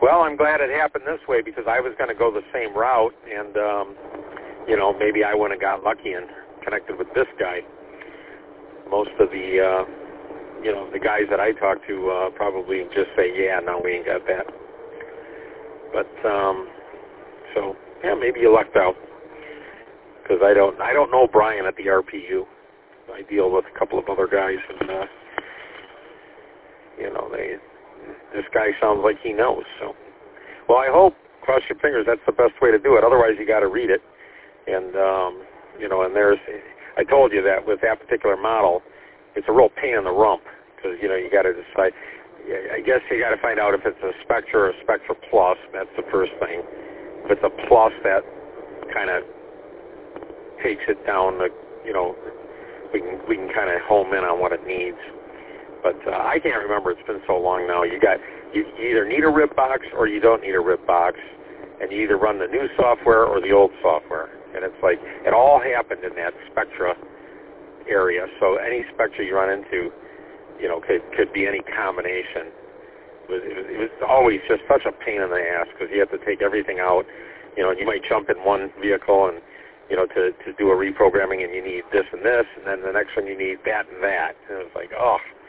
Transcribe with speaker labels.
Speaker 1: Well, I'm glad it happened this way because I was going to go the same route, and maybe I wouldn't have got lucky and connected with this guy. Most of the the guys that I talk to probably just say, yeah, no, we ain't got that. But maybe you lucked out because I don't know Brian at the RPU. I deal with a couple of other guys, and this guy sounds like he knows. So, well, I hope, cross your fingers, that's the best way to do it. Otherwise, you got to read it, and and there's, I told you that with that particular model, it's a real pain in the rump because you got to decide. I guess you got to find out if it's a Spectra or a Spectra Plus. That's the first thing. If it's a Plus, that kind of takes it down. We can kind of home in on what it needs. But I can't remember. It's been so long now. You either need a RIP box or you don't need a RIP box, and you either run the new software or the old software. And it's like it all happened in that Spectra area. So any Spectra you run into, could be any combination. It was always just such a pain in the ass because you have to take everything out. And you might jump in one vehicle and to do a reprogramming, and you need this and this, and then the next one you need that and that. And it was like, oh,